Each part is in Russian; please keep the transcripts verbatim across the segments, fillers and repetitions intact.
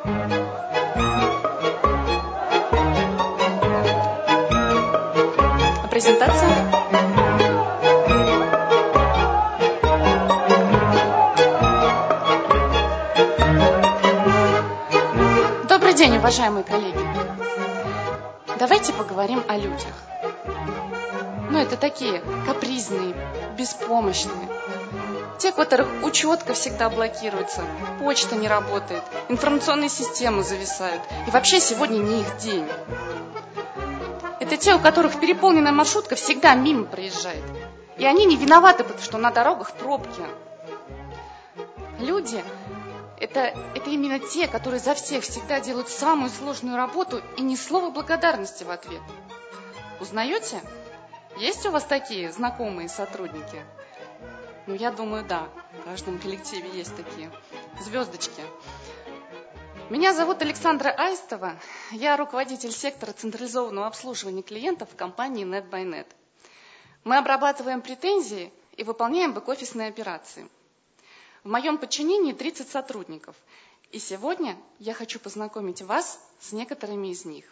Презентация. Добрый день, уважаемые коллеги. Давайте поговорим о людях. Ну, это такие капризные, беспомощные. Те, у которых учетка всегда блокируется, почта не работает, информационные системы зависают. И вообще сегодня не их день. Это те, у которых переполненная маршрутка всегда мимо проезжает. И они не виноваты, потому что на дорогах пробки. Люди – это, это именно те, которые за всех всегда делают самую сложную работу и ни слова благодарности в ответ. Узнаете? Есть у вас такие знакомые сотрудники? Ну, я думаю, да. В каждом коллективе есть такие звездочки. Меня зовут Александра Аистова. Я руководитель сектора централизованного обслуживания клиентов в компании NetByNet. Мы обрабатываем претензии и выполняем бэк-офисные операции. В моем подчинении тридцать сотрудников. И сегодня я хочу познакомить вас с некоторыми из них.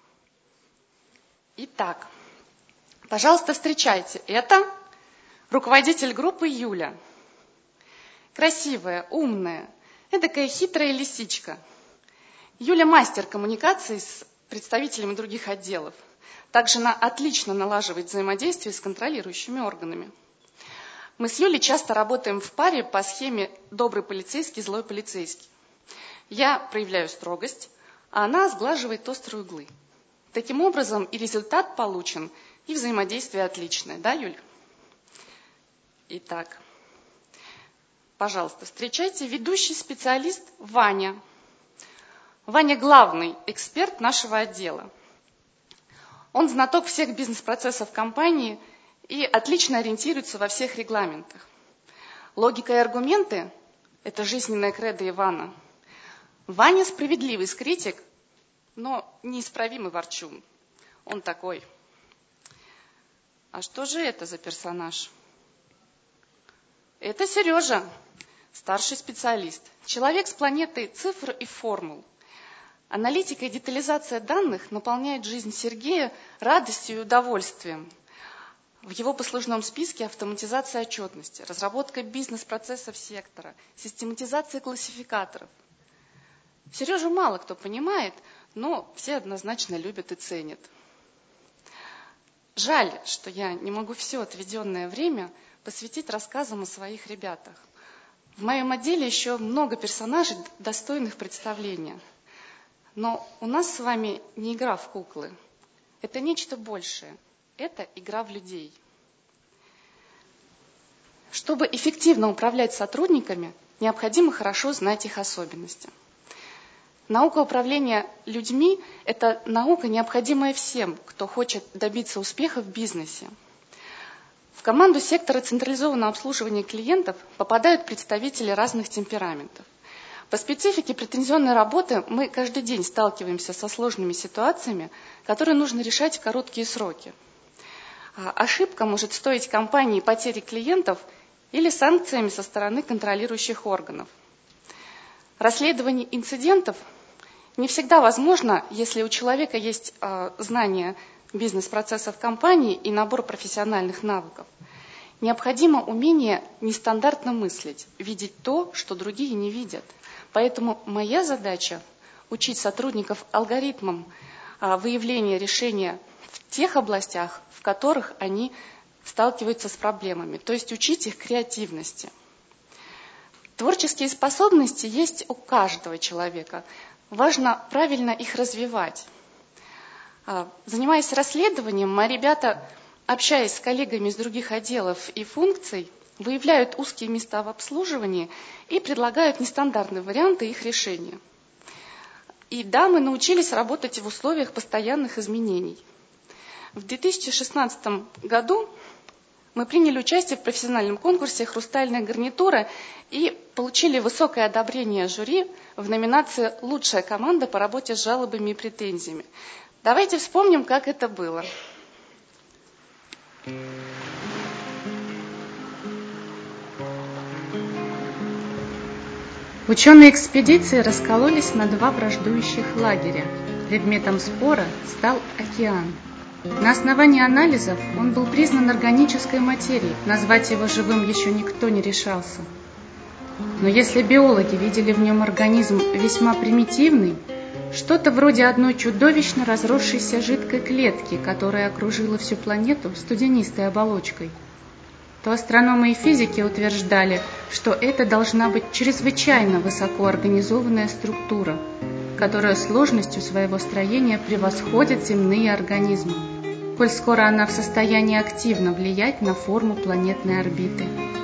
Итак, пожалуйста, встречайте. Это руководитель группы Юля. Красивая, умная, эдакая хитрая лисичка. Юля мастер коммуникации с представителями других отделов. Также она отлично налаживает взаимодействие с контролирующими органами. Мы с Юлей часто работаем в паре по схеме «добрый полицейский, злой полицейский». Я проявляю строгость, а она сглаживает острые углы. Таким образом и результат получен, и взаимодействие отличное. Да, Юль? Итак, пожалуйста, встречайте ведущий специалист Ваня. Ваня – главный эксперт нашего отдела. Он знаток всех бизнес-процессов компании и отлично ориентируется во всех регламентах. Логика и аргументы – это жизненная кредо Ивана. Ваня – справедливый критик, но неисправимый ворчун. Он такой. А что же это за персонаж? Это Сережа, старший специалист, человек с планеты цифр и формул. Аналитика и детализация данных наполняет жизнь Сергея радостью и удовольствием. В его послужном списке автоматизация отчетности, разработка бизнес-процессов сектора, систематизация классификаторов. Сережу мало кто понимает, но все однозначно любят и ценят. Жаль, что я не могу все отведенное время посвятить рассказам о своих ребятах. В моем отделе еще много персонажей, достойных представления. Но у нас с вами не игра в куклы. Это нечто большее. Это игра в людей. Чтобы эффективно управлять сотрудниками, необходимо хорошо знать их особенности. Наука управления людьми – это наука, необходимая всем, кто хочет добиться успеха в бизнесе. В команду сектора централизованного обслуживания клиентов попадают представители разных темпераментов. По специфике претензионной работы мы каждый день сталкиваемся со сложными ситуациями, которые нужно решать в короткие сроки. Ошибка может стоить компании потери клиентов или санкциями со стороны контролирующих органов. Расследование инцидентов не всегда возможно, если у человека есть знания бизнес-процессов компании и набор профессиональных навыков. Необходимо умение нестандартно мыслить, видеть то, что другие не видят. Поэтому моя задача – учить сотрудников алгоритмам выявления решения в тех областях, в которых они сталкиваются с проблемами, то есть учить их креативности. Творческие способности есть у каждого человека. Важно правильно их развивать. Занимаясь расследованием, мои ребята, общаясь с коллегами из других отделов и функций, выявляют узкие места в обслуживании и предлагают нестандартные варианты их решения. И да, мы научились работать в условиях постоянных изменений. В две тысячи шестнадцатом году мы приняли участие в профессиональном конкурсе «Хрустальная гарнитура» и получили высокое одобрение жюри в номинации «Лучшая команда по работе с жалобами и претензиями». Давайте вспомним, как это было. Ученые экспедиции раскололись на два враждующих лагеря. Предметом спора стал океан. На основании анализов он был признан органической материей, назвать его живым еще никто не решался. Но если биологи видели в нем организм весьма примитивный, что-то вроде одной чудовищно разросшейся жидкой клетки, которая окружила всю планету студенистой оболочкой, то астрономы и физики утверждали, что это должна быть чрезвычайно высокоорганизованная структура, которая сложностью своего строения превосходит земные организмы, коль скоро она в состоянии активно влиять на форму планетной орбиты.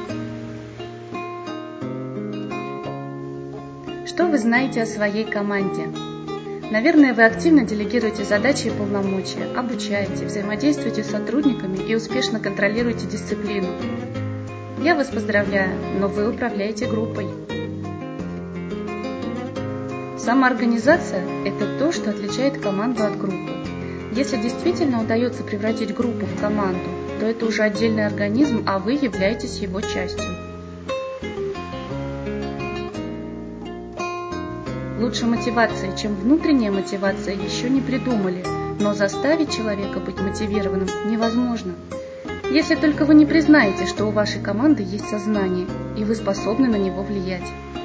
Что вы знаете о своей команде? Наверное, вы активно делегируете задачи и полномочия, обучаете, взаимодействуете с сотрудниками и успешно контролируете дисциплину. Я вас поздравляю, но вы управляете группой. Самоорганизация – это то, что отличает команду от группы. Если действительно удается превратить группу в команду, то это уже отдельный организм, а вы являетесь его частью. Лучше мотивации, чем внутренняя мотивация, еще не придумали, но заставить человека быть мотивированным невозможно. Если только вы не признаете, что у вашей команды есть сознание, и вы способны на него влиять.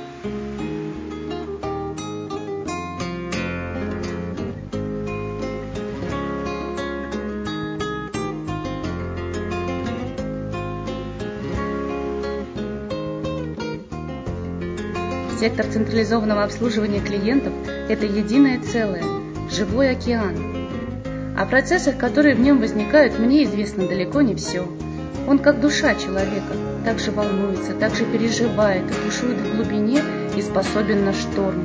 Сектор централизованного обслуживания клиентов – это единое целое, живой океан. О процессах, которые в нем возникают, мне известно далеко не все. Он как душа человека, так же волнуется, так же переживает и бушует в глубине и способен на шторм.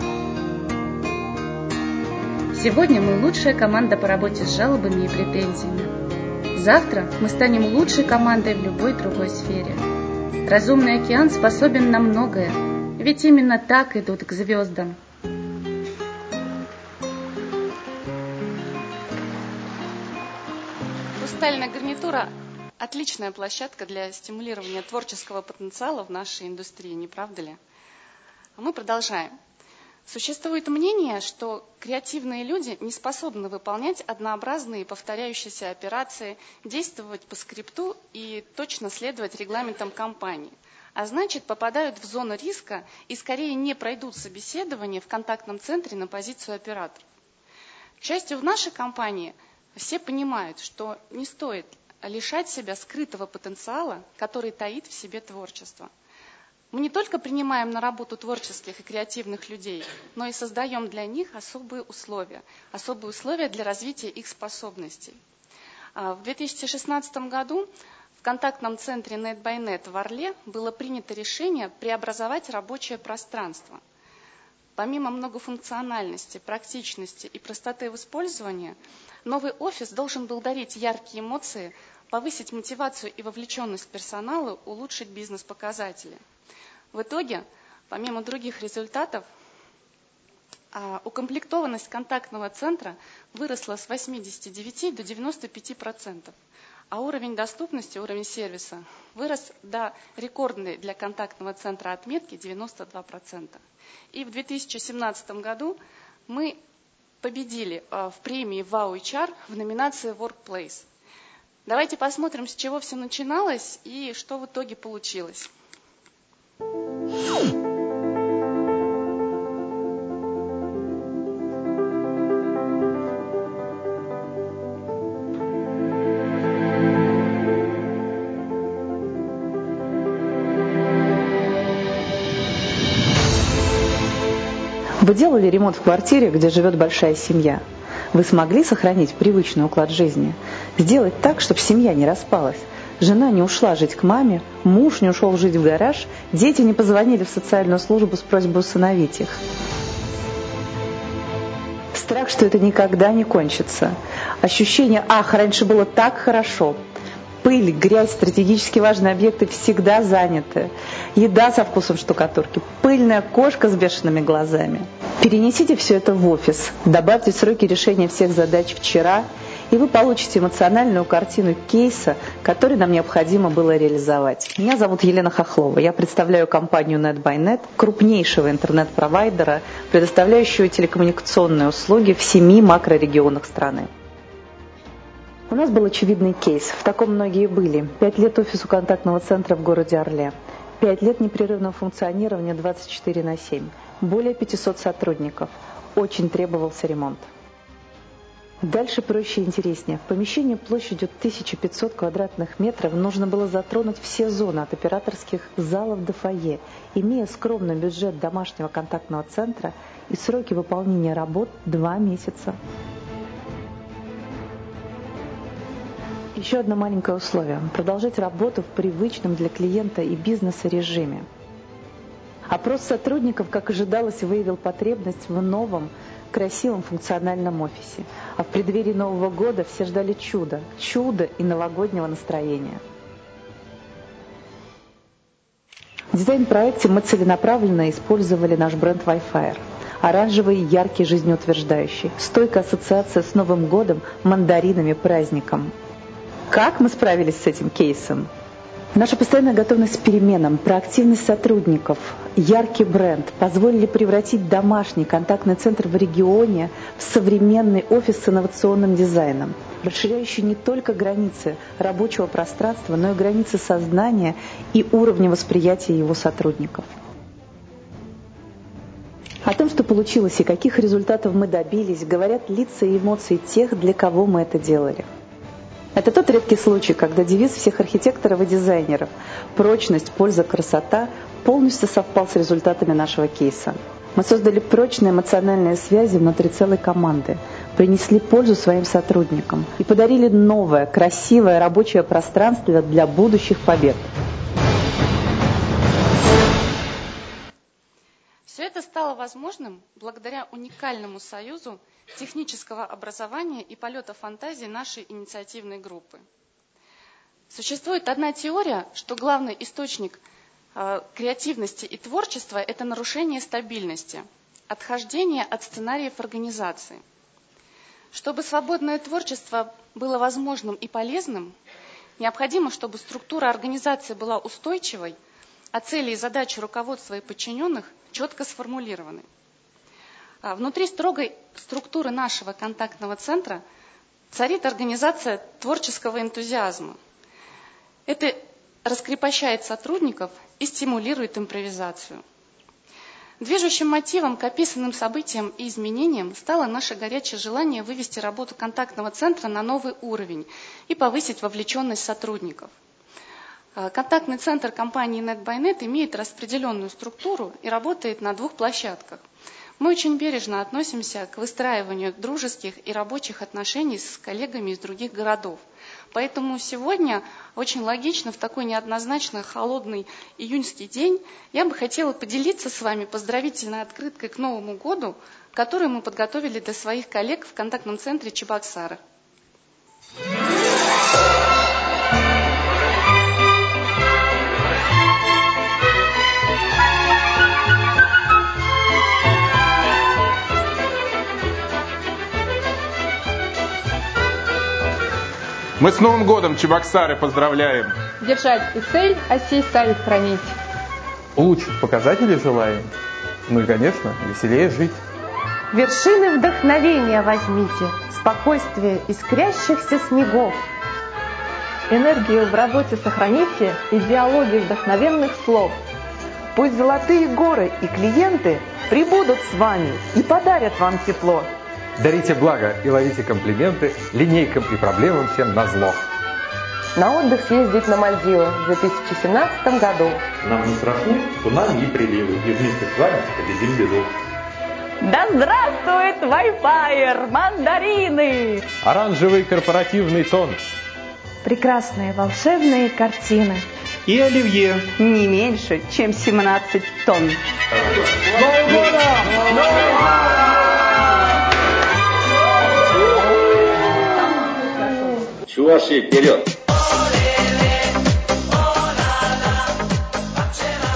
Сегодня мы лучшая команда по работе с жалобами и претензиями. Завтра мы станем лучшей командой в любой другой сфере. Разумный океан способен на многое. Ведь именно так идут к звездам. Хрустальная гарнитура – отличная площадка для стимулирования творческого потенциала в нашей индустрии, не правда ли? Мы продолжаем. Существует мнение, что креативные люди не способны выполнять однообразные повторяющиеся операции, действовать по скрипту и точно следовать регламентам компании. А значит, попадают в зону риска и скорее не пройдут собеседование в контактном центре на позицию операторов. К счастью, в нашей компании все понимают, что не стоит лишать себя скрытого потенциала, который таит в себе творчество. Мы не только принимаем на работу творческих и креативных людей, но и создаем для них особые условия, особые условия для развития их способностей. В две тысячи шестнадцатом году в контактном центре NetByNet в Орле было принято решение преобразовать рабочее пространство. Помимо многофункциональности, практичности и простоты в использовании, новый офис должен был дарить яркие эмоции, повысить мотивацию и вовлеченность персонала, улучшить бизнес-показатели. В итоге, помимо других результатов, укомплектованность контактного центра выросла с восьмидесяти девяти до девяноста пяти процентов. А уровень доступности, уровень сервиса вырос до рекордной для контактного центра отметки девяносто два процента. И в две тысячи семнадцатом году мы победили в премии вау эйч ар в номинации Workplace. Давайте посмотрим, с чего все начиналось и что в итоге получилось. Вы делали ремонт в квартире, где живет большая семья. Вы смогли сохранить привычный уклад жизни, сделать так, чтобы семья не распалась. Жена не ушла жить к маме, муж не ушел жить в гараж, дети не позвонили в социальную службу с просьбой усыновить их. Страх, что это никогда не кончится. Ощущение «ах, раньше было так хорошо». Пыль, грязь, стратегически важные объекты всегда заняты. Еда со вкусом штукатурки, пыльная кошка с бешеными глазами. Перенесите все это в офис, добавьте сроки решения всех задач вчера и вы получите эмоциональную картину кейса, который нам необходимо было реализовать. Меня зовут Елена Хохлова. Я представляю компанию NetByNet, крупнейшего интернет-провайдера, предоставляющего телекоммуникационные услуги в семи макрорегионах страны. У нас был очевидный кейс. В таком многие были. Пять лет офису контактного центра в городе Орле. Пять лет непрерывного функционирования двадцать четыре на семь. Более пятисот сотрудников. Очень требовался ремонт. Дальше проще и интереснее. В помещении площадью тысяча пятьсот квадратных метров нужно было затронуть все зоны от операторских залов до фойе, имея скромный бюджет домашнего контактного центра и сроки выполнения работ два месяца. Еще одно маленькое условие – продолжать работу в привычном для клиента и бизнеса режиме. Опрос сотрудников, как ожидалось, выявил потребность в новом, красивом функциональном офисе. А в преддверии Нового года все ждали чуда, чуда и новогоднего настроения. В дизайн-проекте мы целенаправленно использовали наш бренд Wi-Fi. Оранжевый, яркий, жизнеутверждающий. Стойкая ассоциация с Новым годом, мандаринами, праздником. Как мы справились с этим кейсом? Наша постоянная готовность к переменам, проактивность сотрудников, яркий бренд позволили превратить домашний контактный центр в регионе в современный офис с инновационным дизайном, расширяющий не только границы рабочего пространства, но и границы сознания и уровня восприятия его сотрудников. О том, что получилось и каких результатов мы добились, говорят лица и эмоции тех, для кого мы это делали. Это тот редкий случай, когда девиз всех архитекторов и дизайнеров «Прочность, польза, красота» полностью совпал с результатами нашего кейса. Мы создали прочные эмоциональные связи внутри целой команды, принесли пользу своим сотрудникам и подарили новое, красивое рабочее пространство для будущих побед. Все это стало возможным благодаря уникальному союзу технического образования и полета фантазии нашей инициативной группы. Существует одна теория, что главный источник э, креативности и творчества – это нарушение стабильности, отхождение от сценариев организации. Чтобы свободное творчество было возможным и полезным, необходимо, чтобы структура организации была устойчивой, а цели и задачи руководства и подчиненных четко сформулированы. Внутри строгой структуры нашего контактного центра царит организация творческого энтузиазма. Это раскрепощает сотрудников и стимулирует импровизацию. Движущим мотивом к описанным событиям и изменениям стало наше горячее желание вывести работу контактного центра на новый уровень и повысить вовлеченность сотрудников. Контактный центр компании NetByNet имеет распределенную структуру и работает на двух площадках. Мы очень бережно относимся к выстраиванию дружеских и рабочих отношений с коллегами из других городов. Поэтому сегодня очень логично в такой неоднозначно холодный июньский день я бы хотела поделиться с вами поздравительной открыткой к Новому году, которую мы подготовили для своих коллег в контактном центре Чебоксары. Мы с Новым годом, Чебоксары, поздравляем! Держать и цель, а сей сайт хранить. Улучшить показатели желаем. Ну и, конечно, веселее жить. Вершины вдохновения возьмите, спокойствие искрящихся снегов. Энергию в работе сохраните, идеологию вдохновенных слов. Пусть золотые горы и клиенты прибудут с вами и подарят вам тепло. Дарите благо и ловите комплименты линейкам и проблемам всем назло. На отдых съездить на Мальдивы в две тысячи семнадцатом году. Нам не страшны цунами и приливы, и вместе с вами победим беду. Да здравствует Wi-Fi, мандарины! Оранжевый корпоративный тон. Прекрасные волшебные картины. И оливье. Не меньше, чем семнадцать тонн. Новым годом! Новым годом! Чуваши, вперед!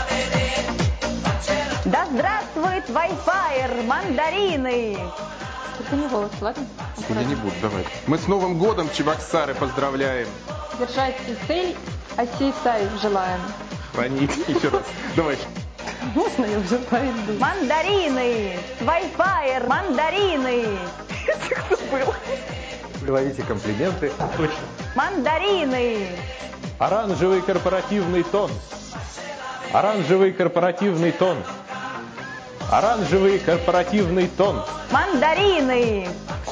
Да здравствует Wi-Fi, мандарины! Только не голос, ладно? Я не буду, давай. Мы с Новым годом Чебоксары поздравляем. Держать и цель, а сей сай желаем. Хранить еще раз. Давай. Можно я уже пойду? Мандарины! Wi-Fi! Мандарины! Кто был? Ловите комплименты. Точно. Мандарины! Оранжевый корпоративный тон. Оранжевый корпоративный тон. Оранжевый корпоративный тон. Мандарины!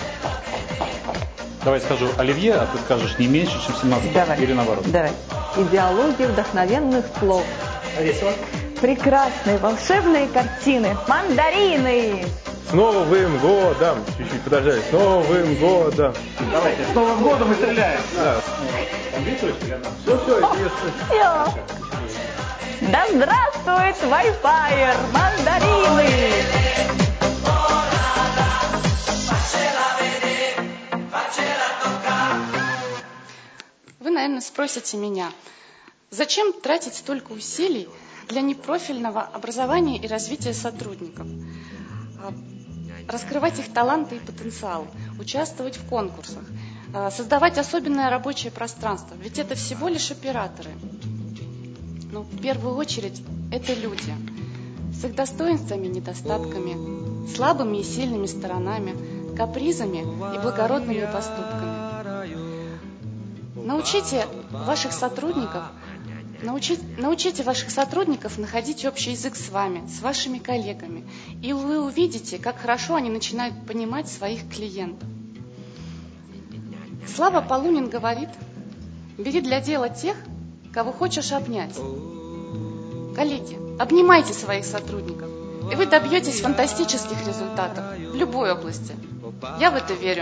Давай скажу оливье, а ты скажешь не меньше, чем семнадцать. Давай. Или наоборот. Давай. Идеология вдохновенных слов. А весело? Прекрасные волшебные картины. Мандарины! С Новым годом! Чуть-чуть подождали. С Новым годом! Давайте, с Новым годом мы стреляем. Да. Там две точки или одна? Все, все, интересно. Все. Да здравствует Wi-Fi! Мандарины! Вы, наверное, спросите меня, зачем тратить столько усилий для непрофильного образования и развития сотрудников? Раскрывать их таланты и потенциал, участвовать в конкурсах, создавать особенное рабочее пространство. Ведь это всего лишь операторы. Но в первую очередь это люди с их достоинствами и недостатками, слабыми и сильными сторонами, капризами и благородными поступками. Научите ваших сотрудников, научите, научите ваших сотрудников находить общий язык с вами, с вашими коллегами, и вы увидите, как хорошо они начинают понимать своих клиентов. Слава Полунин говорит: бери для дела тех, кого хочешь обнять. Коллеги, обнимайте своих сотрудников, и вы добьетесь фантастических результатов в любой области. Я в это верю.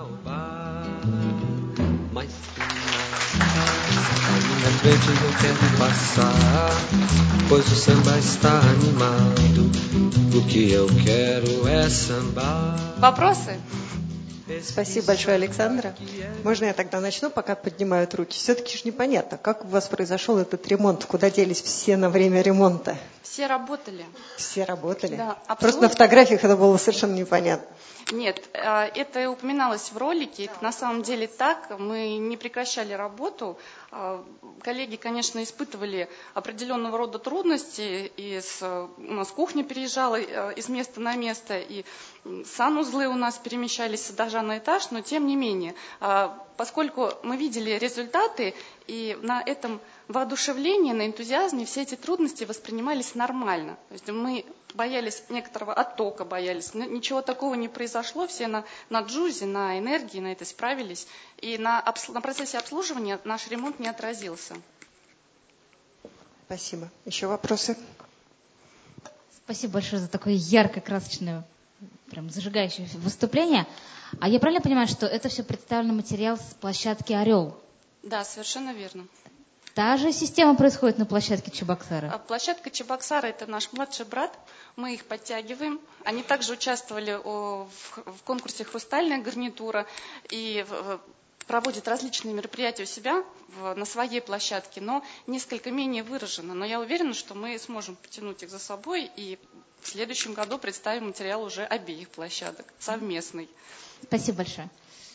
Na frente eu quero passar, pois o samba está animado. O que eu quero é sambar. Вопросы? Спасибо большое, Александра. Можно я тогда начну, пока поднимают руки? Все-таки же непонятно, как у вас произошел этот ремонт, куда делись все на время ремонта? Все работали. Все работали? Да, просто на фотографиях это было совершенно непонятно. Нет, это упоминалось в ролике, это на самом деле так, мы не прекращали работу. Коллеги, конечно, испытывали определенного рода трудности, и с, у нас кухня переезжала из места на место, и санузлы у нас перемещались с этажа на этаж, но тем не менее, поскольку мы видели результаты, и на этом воодушевлении, на энтузиазме все эти трудности воспринимались нормально. То есть мы боялись некоторого оттока, боялись. Ничего такого не произошло, все на, на джузе, на энергии на это справились. И на, на процессе обслуживания наш ремонт не отразился. Спасибо. Еще вопросы? Спасибо большое за такое яркое, красочное, прям зажигающее выступление. А я правильно понимаю, что это все представлено материал с площадки «Орел»? Да, совершенно верно. Та же система происходит на площадке Чебоксары? Площадка Чебоксары – это наш младший брат. Мы их подтягиваем. Они также участвовали в конкурсе «Хрустальная гарнитура» и проводят различные мероприятия у себя на своей площадке, но несколько менее выражено. Но я уверена, что мы сможем потянуть их за собой, и в следующем году представим материал уже обеих площадок, совместный. Спасибо большое.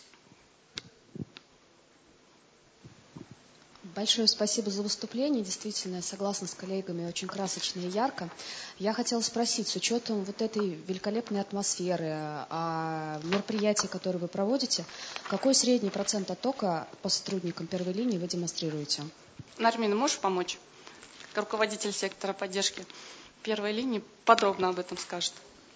Большое спасибо за выступление. Действительно, я согласна с коллегами, очень красочно и ярко. Я хотела спросить, с учетом вот этой великолепной атмосферы, мероприятий, которые вы проводите, какой средний процент оттока по сотрудникам первой линии вы демонстрируете? Нармина, можешь помочь? Как руководитель сектора поддержки первой линии подробно об этом скажет.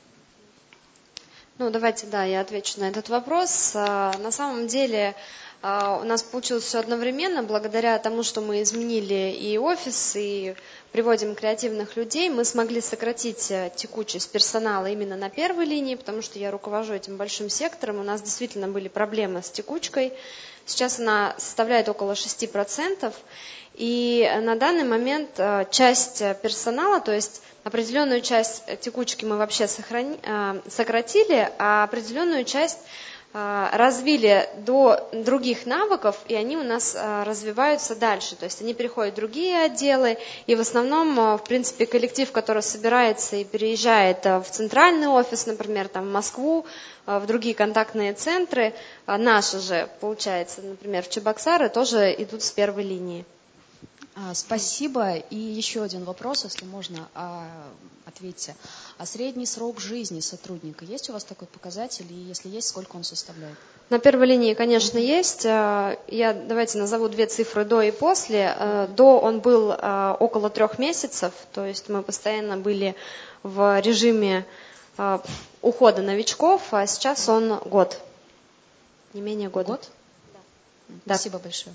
Ну, давайте, да, я отвечу на этот вопрос. На самом деле у нас получилось все одновременно, благодаря тому, что мы изменили и офис, и приводим креативных людей. Мы смогли сократить текучесть персонала именно на первой линии, потому что я руковожу этим большим сектором. У нас действительно были проблемы с текучкой. Сейчас она составляет около шести процентов. И на данный момент часть персонала, то есть определенную часть текучки мы вообще сохрани, сократили, а определенную часть развили до других навыков, и они у нас развиваются дальше. То есть они переходят в другие отделы, и в основном, в принципе, коллектив, который собирается и переезжает в центральный офис, например, там, в Москву, в другие контактные центры, наши же, получается, например, в Чебоксары, тоже идут с первой линии. Спасибо. И еще один вопрос, если можно, ответьте. А средний срок жизни сотрудника, есть у вас такой показатель? И если есть, сколько он составляет? На первой линии, конечно, есть. Я давайте назову две цифры до и после. До он был около трех месяцев, то есть мы постоянно были в режиме ухода новичков, а сейчас он год, не менее года. Год? Да. Спасибо большое.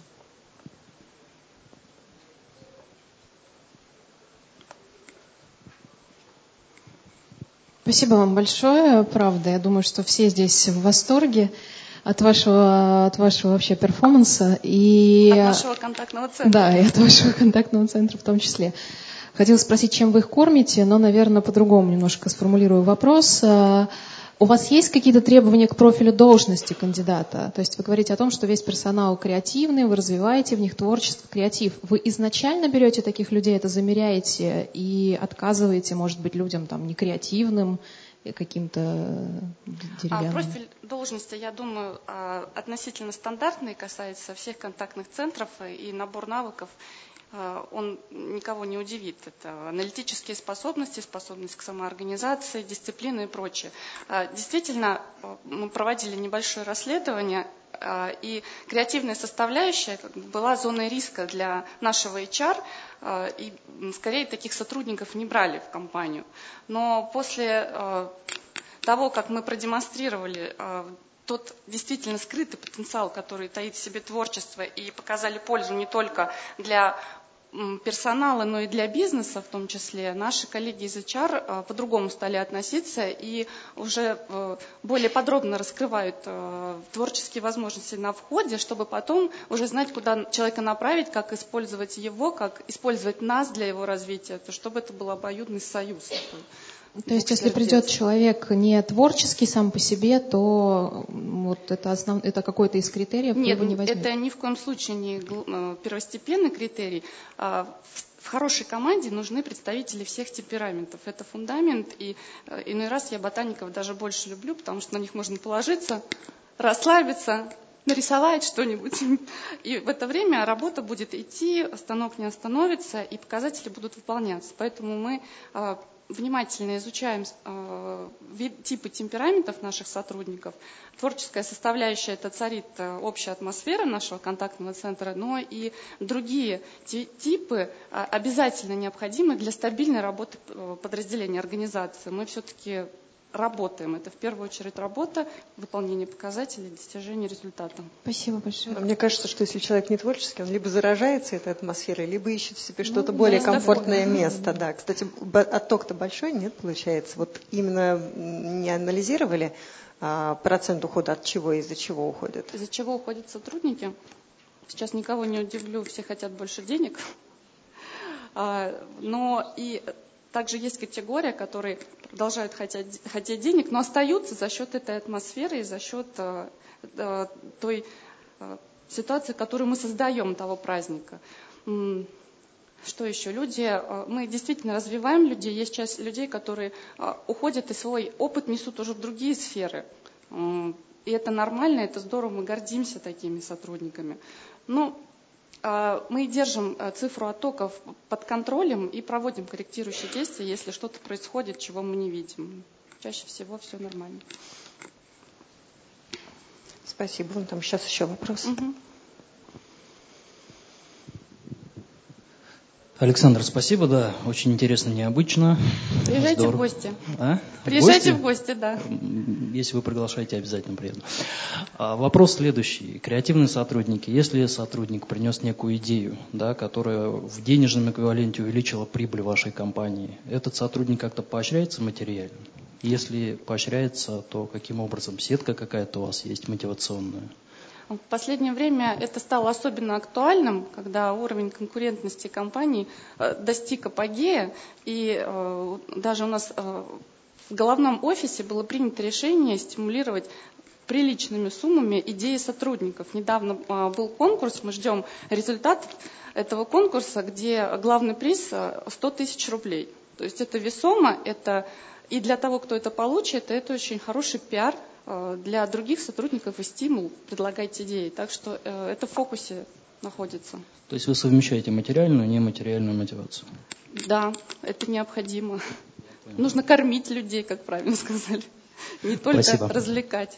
Спасибо вам большое, правда. Я думаю, что все здесь в восторге от вашего, от вашего вообще перформанса. И... От нашего контактного центра. Да, и от вашего контактного центра в том числе. Хотела спросить, чем вы их кормите, но, наверное, по-другому немножко сформулирую вопрос. У вас есть какие-то требования к профилю должности кандидата? То есть вы говорите о том, что весь персонал креативный, вы развиваете в них творчество, креатив. Вы изначально берете таких людей, это замеряете и отказываете, может быть, людям там некреативным, каким-то деревянным? А профиль должности, я думаю, относительно стандартный, касается всех контактных центров, и набор навыков он никого не удивит. Это аналитические способности, способность к самоорганизации, дисциплина и прочее. Действительно, мы проводили небольшое расследование, и креативная составляющая была зоной риска для нашего эйч ар, и скорее таких сотрудников не брали в компанию. Но после того, как мы продемонстрировали тот действительно скрытый потенциал, который таит в себе творчество, и показали пользу не только для персонала, но и для бизнеса в том числе, наши коллеги из эйч ар по-другому стали относиться и уже более подробно раскрывают творческие возможности на входе, чтобы потом уже знать, куда человека направить, как использовать его, как использовать нас для его развития, чтобы это был обоюдный союз. То есть, если придет человек не творческий сам по себе, то вот это, основ... это какой-то из критериев Нет, вы не возьмете? Это ни в коем случае не первостепенный критерий. В хорошей команде нужны представители всех темпераментов. Это фундамент, и иной раз я ботаников даже больше люблю, потому что на них можно положиться, расслабиться, нарисовать что-нибудь. И в это время работа будет идти, станок не остановится, и показатели будут выполняться. Поэтому мы внимательно изучаем э, вид, типы темпераментов наших сотрудников. Творческая составляющая — это царит э, общая атмосфера нашего контактного центра, но и другие типы э, обязательно необходимы для стабильной работы э, подразделения, организации. Мы все-таки работаем. Это в первую очередь работа, выполнение показателей, достижение результата. Спасибо большое. Мне кажется, что если человек не творческий, он либо заражается этой атмосферой, либо ищет в себе что-то ну, более да, комфортное такое. место. Да. Кстати, отток-то большой, нет, получается? Вот именно не анализировали а, процент ухода от чего и из-за чего уходят? Из-за чего уходят сотрудники? Сейчас никого не удивлю, все хотят больше денег. А, но и также есть категория, которые продолжают хотеть, хотеть денег, но остаются за счет этой атмосферы и за счет э, э, той э, ситуации, которую мы создаем, того праздника. Что еще? Люди, э, мы действительно развиваем людей. Есть часть людей, которые э, уходят и свой опыт несут уже в другие сферы. Э, и это нормально, это здорово, мы гордимся такими сотрудниками. Но мы держим цифру оттоков под контролем и проводим корректирующие действия, если что-то происходит, чего мы не видим. Чаще всего все нормально. Спасибо. Вон там сейчас еще вопрос. Угу. Александр, спасибо, да, очень интересно, необычно. Приезжайте Здорово. в гости. А? Приезжайте в гости? в гости, да. Если вы приглашаете, обязательно приеду. А, вопрос следующий. Креативные сотрудники. Если сотрудник принес некую идею, да, которая в денежном эквиваленте увеличила прибыль вашей компании, этот сотрудник как-то поощряется материально? Если поощряется, то каким образом? Сетка какая-то у вас есть мотивационная? В последнее время это стало особенно актуальным, когда уровень конкурентности компаний достиг апогея, и даже у нас в головном офисе было принято решение стимулировать приличными суммами идеи сотрудников. Недавно был конкурс, мы ждем результат этого конкурса, где главный приз сто тысяч рублей. То есть это весомо, это и для того, кто это получит, это очень хороший пиар для других сотрудников и стимул предлагать идеи. Так что это в фокусе находится. То есть вы совмещаете материальную и нематериальную мотивацию? Да, это необходимо. Нужно кормить людей, как правильно сказали, не только Спасибо. развлекать.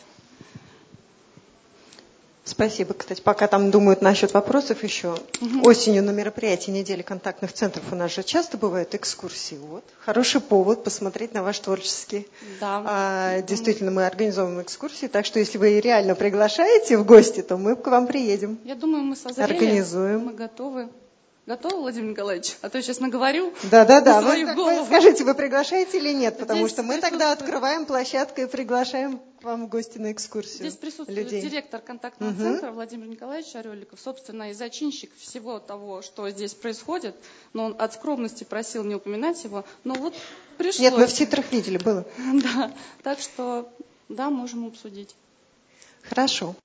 Спасибо. Кстати, пока там думают насчет вопросов еще. Угу. Осенью на мероприятии недели контактных центров у нас же часто бывают экскурсии. Вот. Хороший повод посмотреть на ваш творческий. Да. А, действительно, мы организовываем экскурсии, так что если вы реально приглашаете в гости, то мы к вам приедем. Я думаю, мы созрели. Организуем. Мы готовы. Готовы, Владимир Николаевич? А то я сейчас наговорю. Да, да, да. Вы, вы скажите, вы приглашаете или нет? Потому Здесь что мы тогда открываем площадку и приглашаем к вам в гости на экскурсию. Здесь присутствует людей. Директор контактного угу. центра Владимир Николаевич Ореликов, собственно, и зачинщик всего того, что здесь происходит. Но он от скромности просил не упоминать его. Но вот пришлось. Нет, мы в титрах видели, было. Да, так что, да, можем обсудить. Хорошо.